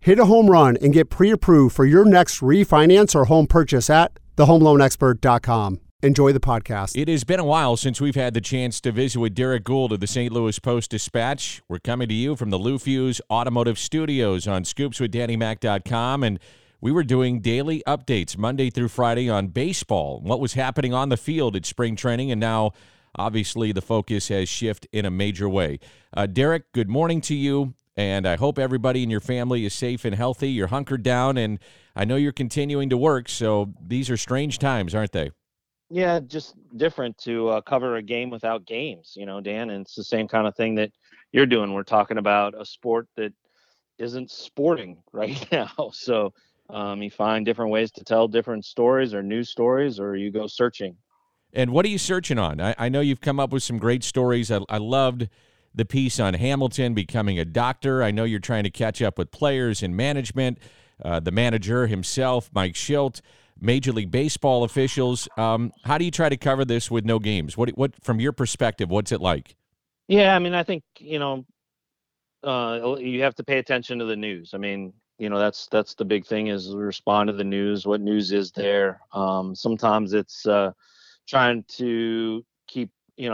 Hit a home run and get pre-approved for your next refinance or home purchase at thehomeloanexpert.com. Enjoy the podcast. It has been a while since we've had the chance to visit with Derek Gould of the St. Louis Post-Dispatch. We're coming to you from the Lou Fuse Automotive Studios on ScoopsWithDannyMac.com, and we were doing daily updates Monday through Friday on baseball, what was happening on the field at spring training, and now obviously the focus has shifted in a major way. Derek, good morning to you. And I hope everybody in your family is safe and healthy. You're hunkered down, and I know you're continuing to work, so these are strange times, aren't they? Yeah, just different to cover a game without games, Dan. And it's the same kind of thing that you're doing. We're talking about a sport that isn't sporting right now. So you find different ways to tell different stories or news stories, or you go searching. And what are you searching on? I know you've come up with some great stories. I loved the piece on Hamilton becoming a doctor. I know you're trying to catch up with players and management, the manager himself, Mike Shildt, Major League Baseball officials. How do you try to cover this with no games? What from your perspective, what's it like? Yeah, I mean, I think, you have to pay attention to the news. I mean, that's the big thing is respond to the news. What news is there? Sometimes it's trying to keep,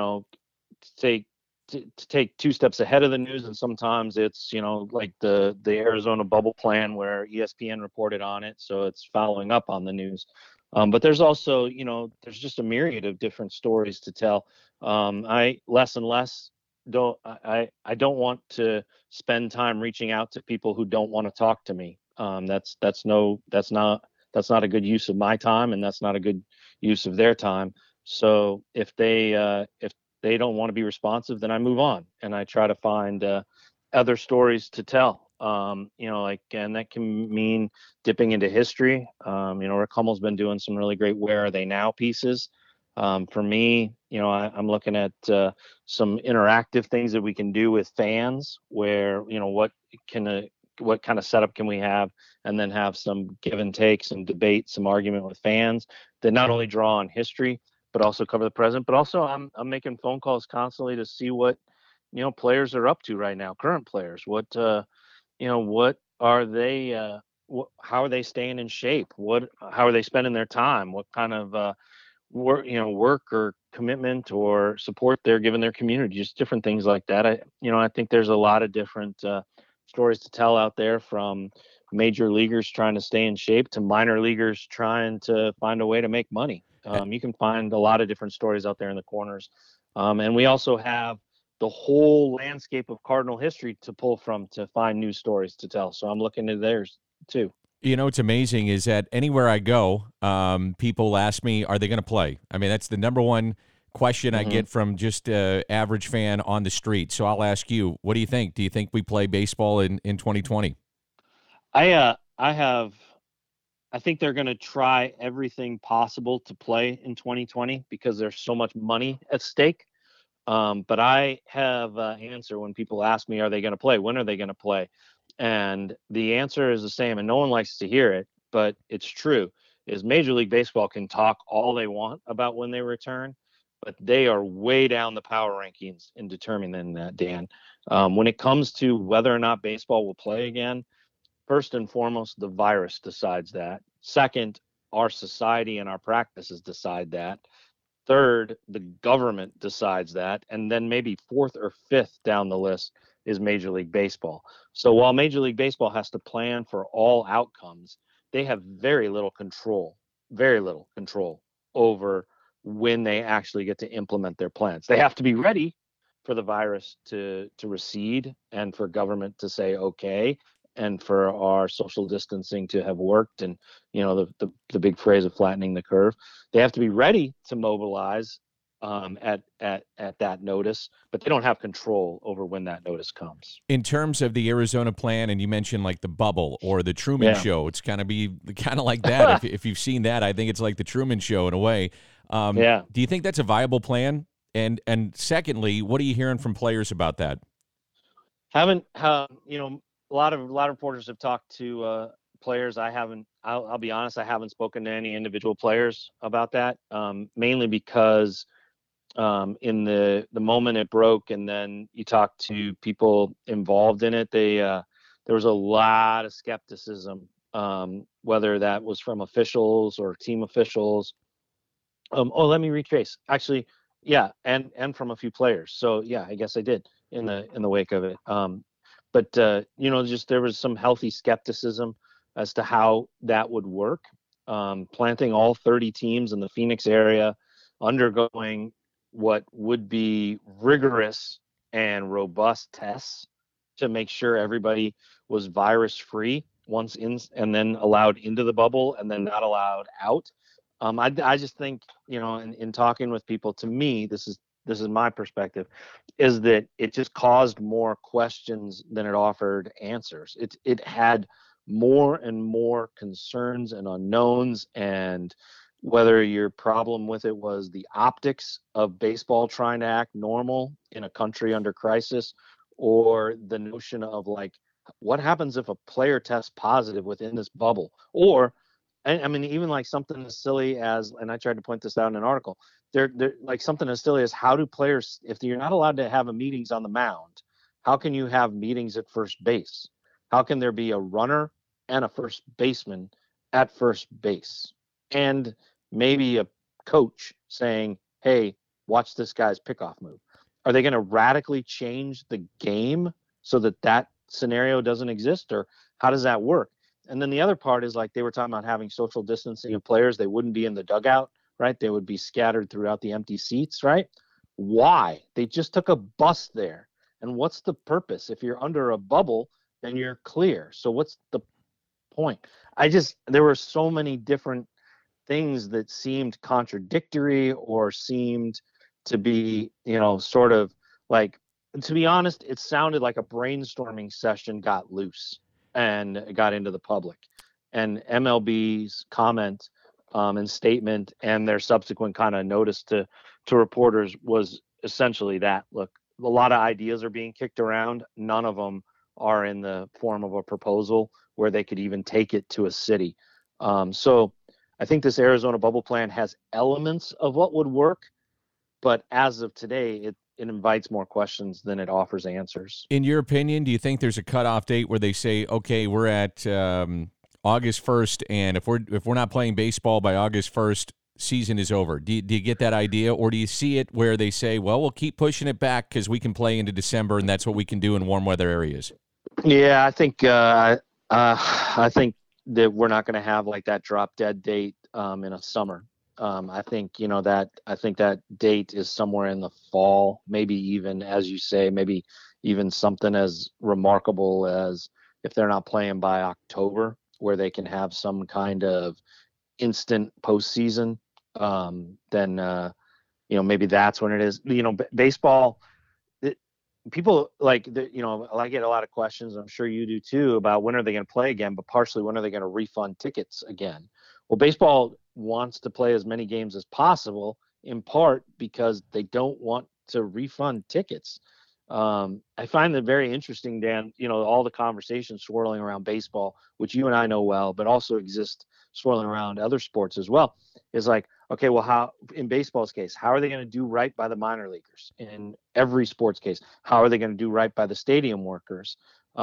to take two steps ahead of the news, and sometimes it's like the Arizona bubble plan where ESPN reported on it, so it's following up on the news. But there's also there's just a myriad of different stories to tell. I less and less don't want to spend time reaching out to people who don't want to talk to me. That's not a good use of my time, and that's not a good use of their time. So if they don't want to be responsive, then I move on and I try to find other stories to tell. And that can mean dipping into history. Rick Hummel's been doing some really great "Where Are They Now" pieces. For me, I'm looking at some interactive things that we can do with fans where, what kind of setup can we have, and then have some give and take, some debate, some argument with fans that not only draw on history, but also cover the present. But also I'm making phone calls constantly to see what, players are up to right now, current players. What are they, how are they staying in shape? How are they spending their time? What kind of work or commitment or support they're giving their community, just different things like that. I think there's a lot of different stories to tell out there, from major leaguers trying to stay in shape to minor leaguers trying to find a way to make money. You can find a lot of different stories out there in the corners. And we also have the whole landscape of Cardinal history to pull from to find new stories to tell. So I'm looking at theirs too. What's amazing is that anywhere I go, people ask me, are they going to play? I mean, that's the number one question I get from just an average fan on the street. So I'll ask you, what do you think? Do you think we play baseball in 2020? I think they're going to try everything possible to play in 2020 because there's so much money at stake. But I have an answer when people ask me, are they going to play? When are they going to play? And the answer is the same, and no one likes to hear it, but it's true, is Major League Baseball can talk all they want about when they return, but they are way down the power rankings in determining that, Dan. When it comes to whether or not baseball will play again, first and foremost, the virus decides that. Second, our society and our practices decide that. Third, the government decides that. And then maybe fourth or fifth down the list is Major League Baseball. So while Major League Baseball has to plan for all outcomes, they have very little control over when they actually get to implement their plans. They have to be ready for the virus to recede, and for government to say okay, and for our social distancing to have worked, and the big phrase of flattening the curve. They have to be ready to mobilize at that notice, but they don't have control over when that notice comes. In terms of the Arizona plan, and you mentioned like the bubble or the Truman Show, it's kind of like that. if you've seen that, I think it's like the Truman Show in a way. Do you think that's a viable plan? And secondly, what are you hearing from players about that? A lot of reporters have talked to players. I'll be honest, I haven't spoken to any individual players about that, mainly because in the moment it broke, and then you talk to people involved in it, they there was a lot of skepticism, whether that was from officials or team officials. Let me retrace. Actually, yeah, and from a few players. So yeah, I guess I did in the wake of it. But just there was some healthy skepticism as to how that would work. Planting all 30 teams in the Phoenix area, undergoing what would be rigorous and robust tests to make sure everybody was virus free once in, and then allowed into the bubble and then not allowed out. I just think, in talking with people, to me, this is my perspective, is that it just caused more questions than it offered answers. It had more and more concerns and unknowns, and whether your problem with it was the optics of baseball trying to act normal in a country under crisis, or the notion of like, what happens if a player tests positive within this bubble, or I mean, even like something as silly as, and I tried to point this out in an article, they're like something as silly as, how do players, if you're not allowed to have meetings on the mound, how can you have meetings at first base? How can there be a runner and a first baseman at first base? And maybe a coach saying, hey, watch this guy's pickoff move. Are they going to radically change the game so that scenario doesn't exist? Or how does that work? And then the other part is, like, they were talking about having social distancing of players. They wouldn't be in the dugout, right? They would be scattered throughout the empty seats, right? Why? They just took a bus there. And what's the purpose? If you're under a bubble, then you're clear. So what's the point? There were so many different things that seemed contradictory or seemed to be, sort of like, to be honest, it sounded like a brainstorming session got loose and got into the public. And MLB's comment and statement and their subsequent kind of notice to reporters was essentially that. Look, a lot of ideas are being kicked around. None of them are in the form of a proposal where they could even take it to a city. So I think this Arizona bubble plan has elements of what would work, but as of today, it invites more questions than it offers answers. In your opinion, do you think there's a cutoff date where they say, okay, we're at August 1st, and if we're not playing baseball by August 1st, season is over? Do you get that idea, or do you see it where they say, well, we'll keep pushing it back because we can play into December, and that's what we can do in warm weather areas? Yeah, I think that we're not going to have like that drop dead date in a summer. I think that date is somewhere in the fall, maybe even, as you say, maybe even something as remarkable as if they're not playing by October, where they can have some kind of instant postseason. Then maybe that's when it is. Baseball. People I get a lot of questions, I'm sure you do too, about when are they going to play again, but partially when are they going to refund tickets again? Well, baseball wants to play as many games as possible, in part because they don't want to refund tickets. I find that very interesting, Dan, all the conversations swirling around baseball, which you and I know well, but also exist swirling around other sports as well, is like, okay, well, how, in baseball's case, how are they going to do right by the minor leaguers? In every sports case, how are they going to do right by the stadium workers?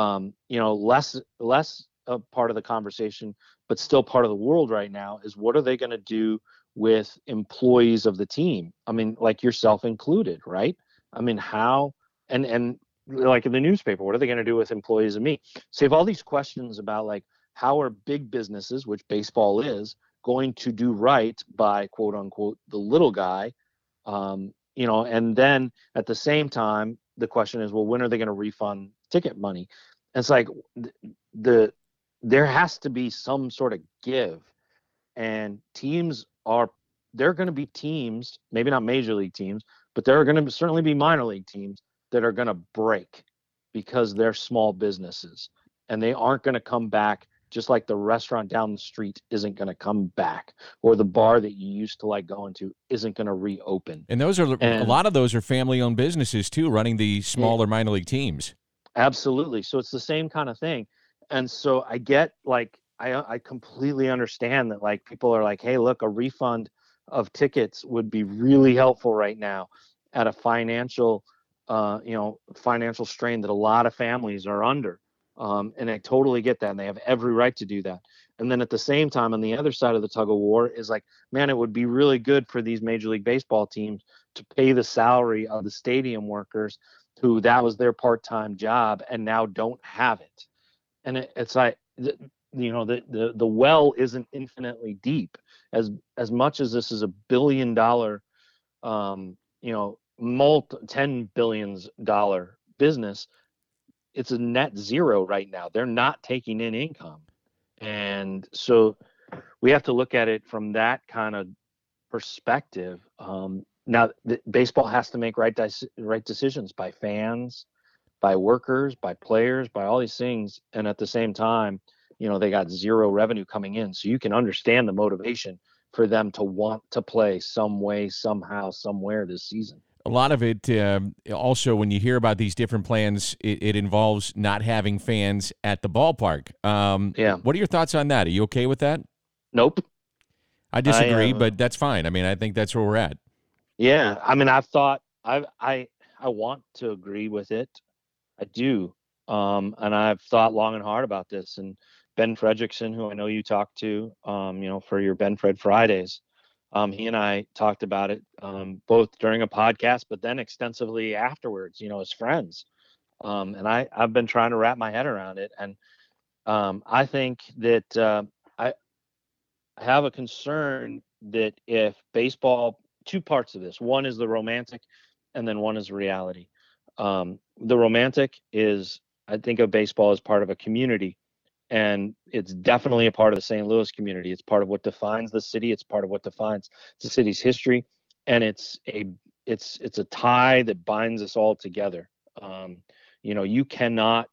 Less a part of the conversation, but still part of the world right now, is what are they going to do with employees of the team? I mean, like yourself included, right? I mean, how, and like in the newspaper, what are they going to do with employees of me? So you have all these questions about, like, how are big businesses, which baseball is, going to do right by, quote unquote, the little guy? And then at the same time, the question is, well, when are they going to refund ticket money? And it's like, there has to be some sort of give, and there are going to be teams, maybe not major league teams, but there are going to certainly be minor league teams that are going to break because they're small businesses, and they aren't going to come back, just like the restaurant down the street isn't going to come back, or the bar that you used to like going to isn't going to reopen. And a lot of those are family-owned businesses too, running the smaller minor league teams. Absolutely. So it's the same kind of thing. And so I get, like, I completely understand that, like, people are like, hey, look, a refund of tickets would be really helpful right now at a financial strain that a lot of families are under. And I totally get that, and they have every right to do that. And then at the same time, on the other side of the tug of war is like, man, it would be really good for these Major League Baseball teams to pay the salary of the stadium workers who that was their part-time job and now don't have it. And it's like, the well isn't infinitely deep. As much as this is a $1 billion, $10 billion business, it's a net zero right now. They're not taking in income. And so we have to look at it from that kind of perspective. Now, baseball has to make right decisions by fans, by workers, by players, by all these things. And at the same time, they got zero revenue coming in. So you can understand the motivation for them to want to play some way, somehow, somewhere this season. A lot of it, also, when you hear about these different plans, it involves not having fans at the ballpark. Yeah. What are your thoughts on that? Are you okay with that? Nope. I disagree, but that's fine. I mean, I think that's where we're at. Yeah. I mean, I've thought I want to agree with it. I do. And I've thought long and hard about this. And Ben Fredrickson, who I know you talked to, for your Ben Fred Fridays, he and I talked about it both during a podcast, but then extensively afterwards, as friends. And I've been trying to wrap my head around it. And I think that I have a concern that if baseball, two parts of this, one is the romantic and then one is reality. The romantic is, I think of baseball as part of a community. And it's definitely a part of the St. Louis community. It's part of what defines the city. It's part of what defines the city's history, and it's a tie that binds us all together. You cannot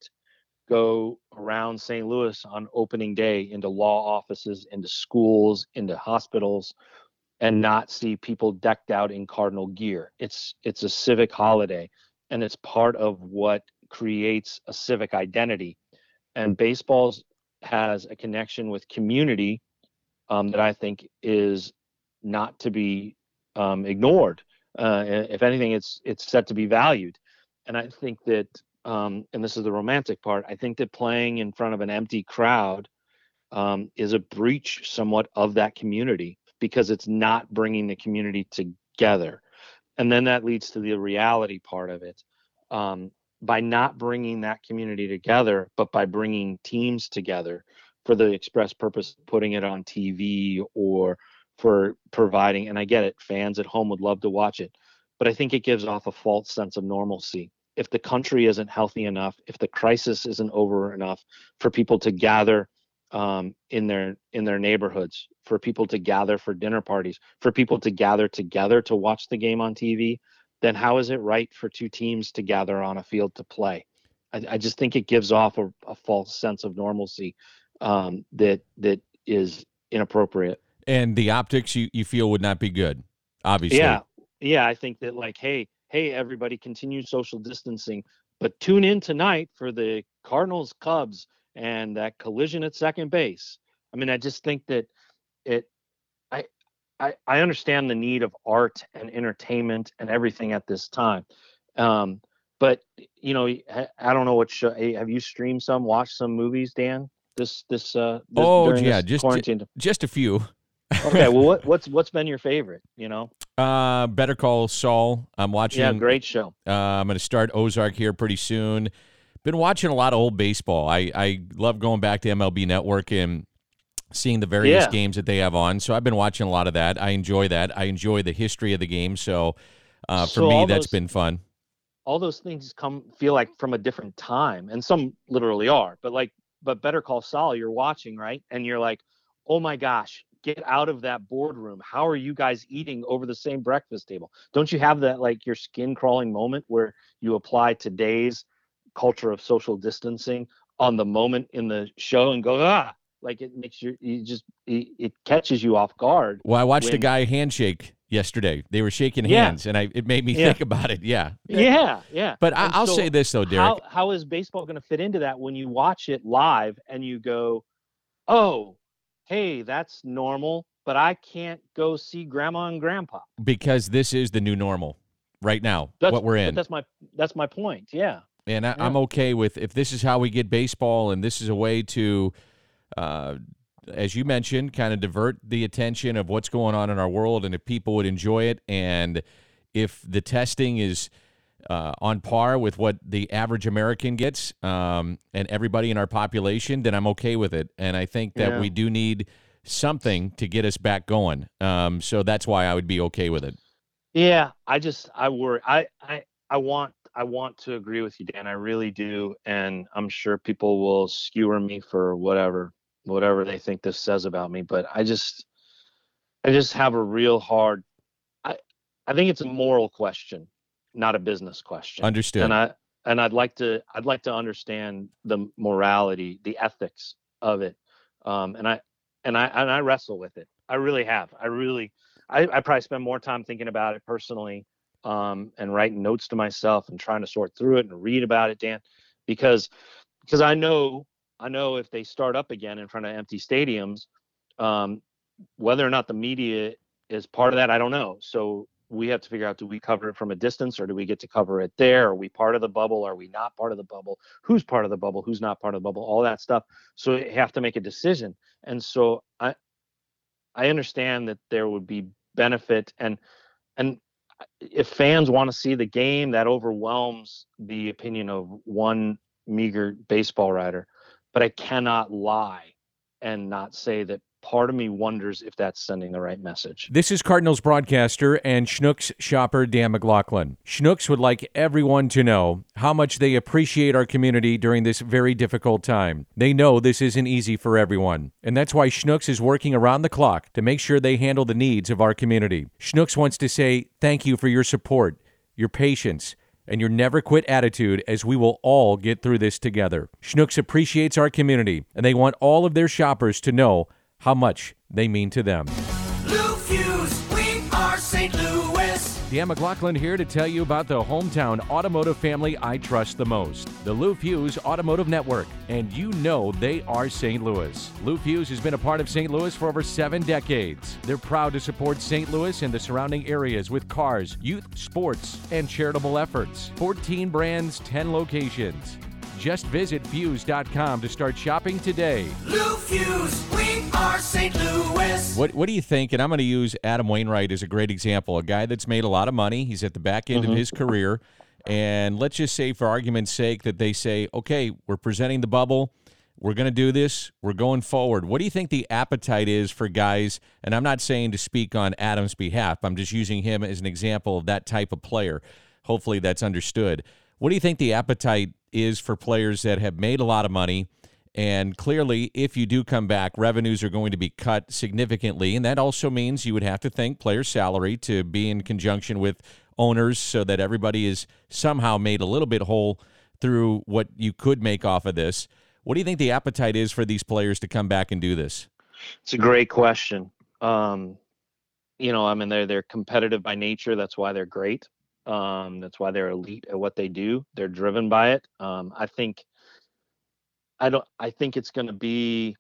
go around St. Louis on opening day into law offices, into schools, into hospitals, and not see people decked out in Cardinal gear. It's a civic holiday, and it's part of what creates a civic identity. And baseball has a connection with community that I think is not to be ignored. If anything, it's set to be valued. And I think that, and this is the romantic part, I think that playing in front of an empty crowd is a breach somewhat of that community because it's not bringing the community together. And then that leads to the reality part of it. By not bringing that community together, but by bringing teams together for the express purpose of putting it on TV or for providing, and I get it, fans at home would love to watch it, but I think it gives off a false sense of normalcy. If the country isn't healthy enough, if the crisis isn't over enough for people to gather in their neighborhoods, for people to gather for dinner parties, for people to gather together to watch the game on TV, then how is it right for two teams to gather on a field to play? I just think it gives off a false sense of normalcy that is inappropriate. And the optics you feel would not be good, obviously. Yeah. I think that hey, everybody, continue social distancing, but tune in tonight for the Cardinals Cubs and that collision at second base. I mean, I just think that I understand the need of art and entertainment and everything at this time. But I don't know what show. Have you streamed watched some movies, Dan? This quarantine? Just a few. Okay, well, what's been your favorite? Better Call Saul. I'm watching. Yeah, great show. I'm going to start Ozark here pretty soon. Been watching a lot of old baseball. I love going back to MLB Network and seeing the various games that they have on. So I've been watching a lot of that. I enjoy that. I enjoy the history of the game. So for me, that's been fun. All those things feel like from a different time, and some literally are. But Better Call Saul, you're watching, right? And you're like, oh my gosh, get out of that boardroom. How are you guys eating over the same breakfast table? Don't you have that your skin crawling moment where you apply today's culture of social distancing on the moment in the show and go, it makes it catches you off guard. Well, I watched a guy handshake yesterday. They were shaking hands, and it made me think about it. Yeah. But I'll say this though, Derek. How is baseball going to fit into that when you watch it live and you go, oh, hey, that's normal, but I can't go see grandma and grandpa? Because this is the new normal right now. What we're in. That's my point. Yeah. And I'm okay with, if this is how we get baseball and this is a way to, as you mentioned, kind of divert the attention of what's going on in our world, and if people would enjoy it, and if the testing is on par with what the average American gets, and everybody in our population, then I'm okay with it. And I think that we do need something to get us back going. So that's why I would be okay with it. Yeah, I worry. I want to agree with you, Dan. I really do, and I'm sure people will skewer me for whatever they think this says about me. But I just have a real hard. I think it's a moral question, not a business question. Understood. And I'd like to understand the morality, the ethics of it. And I wrestle with it. I really have. I probably spend more time thinking about it personally, and writing notes to myself and trying to sort through it and read about it, Dan, because I know if they start up again in front of empty stadiums, whether or not the media is part of that, I don't know. So we have to figure out, do we cover it from a distance, or do we get to cover it there? Are we part of the bubble? Are we not part of the bubble? Who's part of the bubble? Who's not part of the bubble? All that stuff. So you have to make a decision. And so I understand that there would be benefit, and if fans want to see the game, that overwhelms the opinion of one meager baseball writer. But I cannot lie and not say that part of me wonders if that's sending the right message. This is Cardinals broadcaster and Schnucks shopper Dan McLaughlin. Schnucks would like everyone to know how much they appreciate our community during this very difficult time. They know this isn't easy for everyone, and that's why Schnucks is working around the clock to make sure they handle the needs of our community. Schnucks wants to say thank you for your support, your patience, and your never-quit attitude, as we will all get through this together. Schnucks appreciates our community, and they want all of their shoppers to know how much they mean to them. Lou Fuse, we are St. Louis. Dan McLaughlin here to tell you about the hometown automotive family I trust the most, the Lou Fuse Automotive Network. And you know they are St. Louis. Lou Fuse has been a part of St. Louis for over 7 decades. They're proud to support St. Louis and the surrounding areas with cars, youth, sports, and charitable efforts. 14 brands, 10 locations. Just visit Fuse.com to start shopping today. Lou Fuse, we are St. Louis. What do you think? And I'm going to use Adam Wainwright as a great example, a guy that's made a lot of money. He's at the back end of his career. And let's just say, for argument's sake, that they say, okay, we're presenting the bubble. We're going to do this. We're going forward. What do you think the appetite is for guys? And I'm not saying to speak on Adam's behalf. I'm just using him as an example of that type of player. Hopefully that's understood. What do you think the appetite is for players that have made a lot of money? And clearly, if you do come back, revenues are going to be cut significantly. And that also means you would have to think player salary to be in conjunction with owners so that everybody is somehow made a little bit whole through what you could make off of this. What do you think the appetite is for these players to come back and do this? It's a great question. They're competitive by nature. That's why they're great. That's why they're elite at what they do. They're driven by it. I think it's going to be,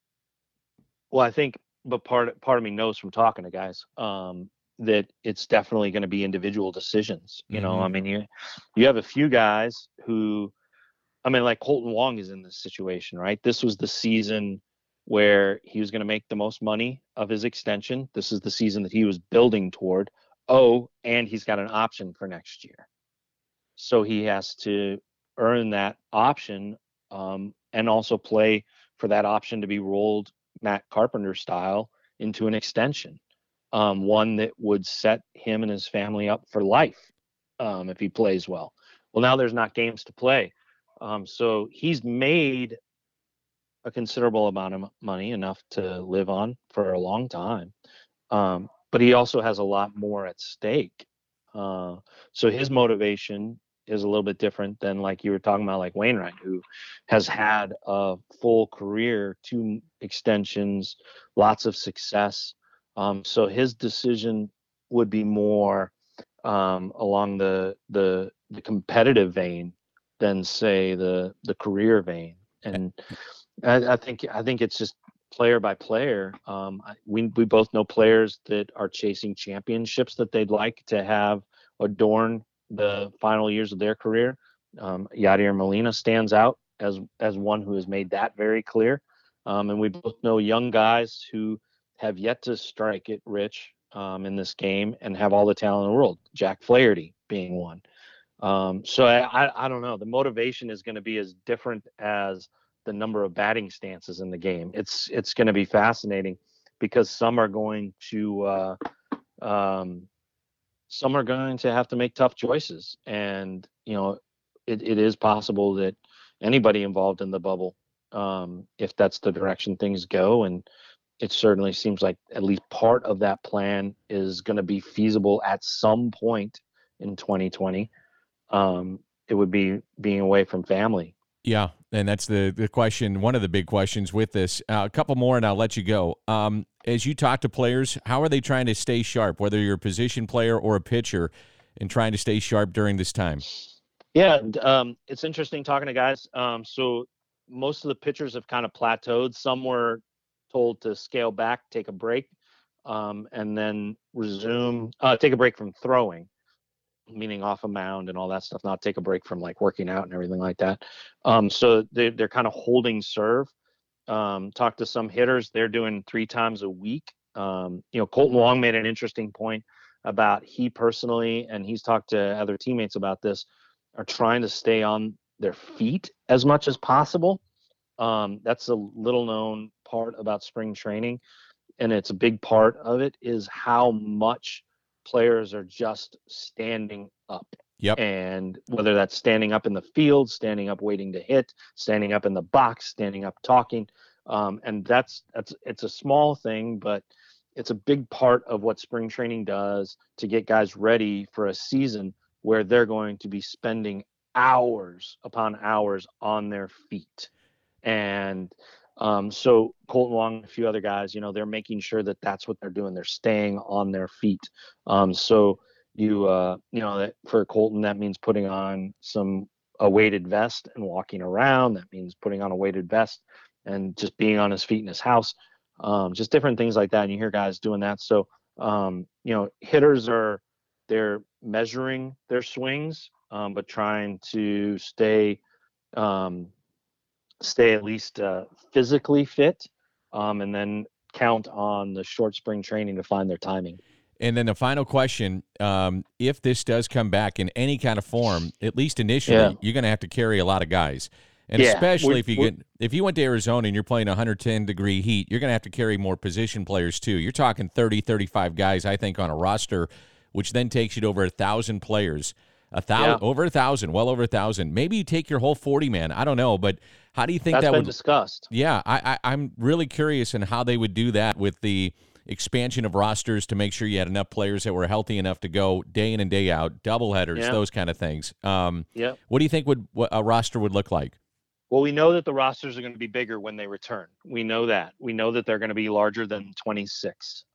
but part of me knows from talking to guys, that it's definitely going to be individual decisions. You have a few guys who, like Kolten Wong is in this situation, right? This was the season where he was going to make the most money of his extension. This is the season that he was building toward. Oh, and he's got an option for next year. So he has to earn that option, and also play for that option to be rolled Matt Carpenter style into an extension, one that would set him and his family up for life, if he plays well. Well, now there's not games to play. So he's made a considerable amount of money, enough to live on for a long time. But he also has a lot more at stake. So his motivation is a little bit different than, like you were talking about, like Wainwright, who has had a full career, 2 extensions, lots of success. So his decision would be more along the competitive vein than, say, the career vein. And I think it's just player by player. We both know players that are chasing championships that they'd like to have adorn the final years of their career. Yadier Molina stands out as one who has made that very clear. And we both know young guys who have yet to strike it rich in this game and have all the talent in the world. Jack Flaherty being one. So I don't know. The motivation is going to be as different as the number of batting stances in the game. It's going to be fascinating because some are going to have to make tough choices, and it is possible that anybody involved in the bubble, if that's the direction things go, and it certainly seems like at least part of that plan is going to be feasible at some point in 2020. It would be being away from family. Yeah, and that's the question, one of the big questions with this. A couple more, and I'll let you go. As you talk to players, how are they trying to stay sharp, whether you're a position player or a pitcher, and trying to stay sharp during this time? Yeah, it's interesting talking to guys. So most of the pitchers have kind of plateaued. Some were told to scale back, take a break, and then resume, take a break from throwing, meaning off a mound and all that stuff, not take a break from like working out and everything like that. So they're kind of holding serve. Talk to some hitters, they're doing 3 times a week. Colton Wong made an interesting point about he personally, and he's talked to other teammates about this, are trying to stay on their feet as much as possible. That's a little known part about spring training, and it's a big part of it is how much players are just standing up. Yep. And whether that's standing up in the field, standing up waiting to hit, standing up in the box, standing up talking, and it's a small thing, but it's a big part of what spring training does to get guys ready for a season where they're going to be spending hours upon hours on their feet. And so Colton Wong and a few other guys, they're making sure that that's what they're doing. They're staying on their feet. So that for Colton, that means putting on a weighted vest and walking around. That means putting on a weighted vest and just being on his feet in his house. Just different things like that. And you hear guys doing that. So, hitters they're measuring their swings, but trying to stay at least physically fit, and then count on the short spring training to find their timing. And then the final question, if this does come back in any kind of form, at least initially, you're going to have to carry a lot of guys. And especially if you went to Arizona and you're playing 110-degree heat, you're going to have to carry more position players too. You're talking 30, 35 guys, I think, on a roster, which then takes you to over 1,000 players. Over 1,000, well over 1,000. Maybe you take your whole 40-man. I don't know, but how do you think that would been discussed? Yeah, I'm really curious in how they would do that with the expansion of rosters to make sure you had enough players that were healthy enough to go day in and day out, doubleheaders, those kind of things. What do you think what a roster would look like? Well, we know that the rosters are going to be bigger when they return. We know that. We know that they're going to be larger than 26.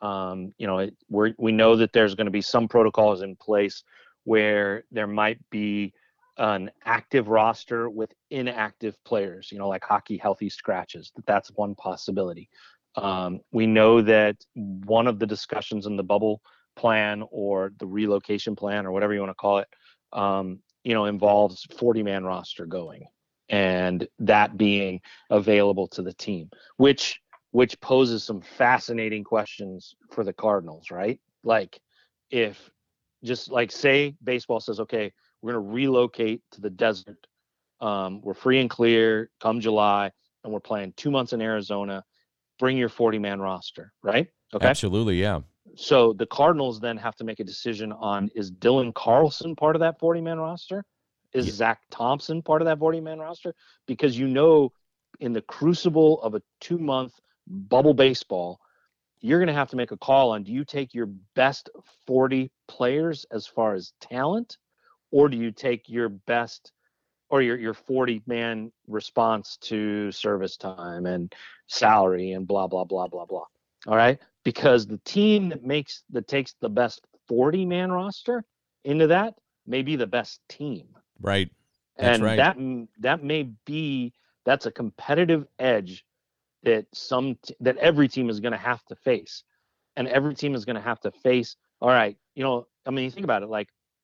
We know that there's going to be some protocols in place where there might be an active roster with inactive players, like hockey healthy scratches. That's one possibility. We know that one of the discussions in the bubble plan or the relocation plan or whatever you want to call it, involves 40-man roster going and that being available to the team, which poses some fascinating questions for the Cardinals, right? Like if just like say baseball says, okay, we're going to relocate to the desert. We're free and clear come July and we're playing 2 months in Arizona. Bring your 40-man roster, right? Okay. Absolutely, yeah. So the Cardinals then have to make a decision on, is Dylan Carlson part of that 40-man roster? Is Zach Thompson part of that 40-man roster? Because in the crucible of a 2-month bubble baseball, you're going to have to make a call on, do you take your best 40 players as far as talent, or do you take your best or your 40-man response to service time and salary and blah, blah, blah, blah, blah. All right. Because the team that takes the best 40-man roster into that may be the best team. Right. That's right. That may be, that's a competitive edge that every team is going to have to face. And every team is going to have to face, all right, you think about it, like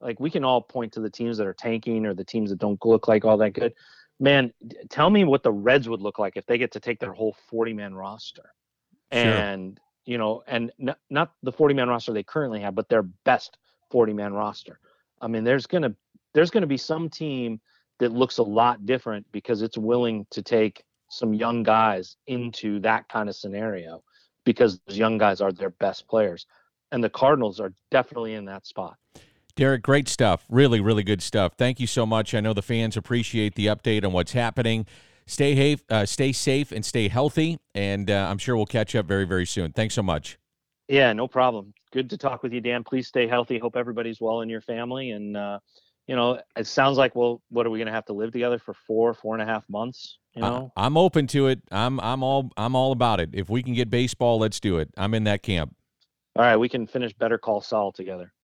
like we can all point to the teams that are tanking or the teams that don't look like all that good. Man, tell me what the Reds would look like if they get to take their whole 40-man roster. Sure. And, and not the 40-man roster they currently have, but their best 40-man roster. I mean, there's going to be some team that looks a lot different because it's willing to take some young guys into that kind of scenario because those young guys are their best players. And the Cardinals are definitely in that spot. Derek, great stuff. Really, really good stuff. Thank you so much. I know the fans appreciate the update on what's happening. Stay safe and stay healthy, and I'm sure we'll catch up very, very soon. Thanks so much. Yeah, no problem. Good to talk with you, Dan. Please stay healthy. Hope everybody's well in your family. And, it sounds like, well, what are we going to have to live together for 4.5 months? I'm open to it. I'm all about it. If we can get baseball, let's do it. I'm in that camp. All right, we can finish Better Call Saul together.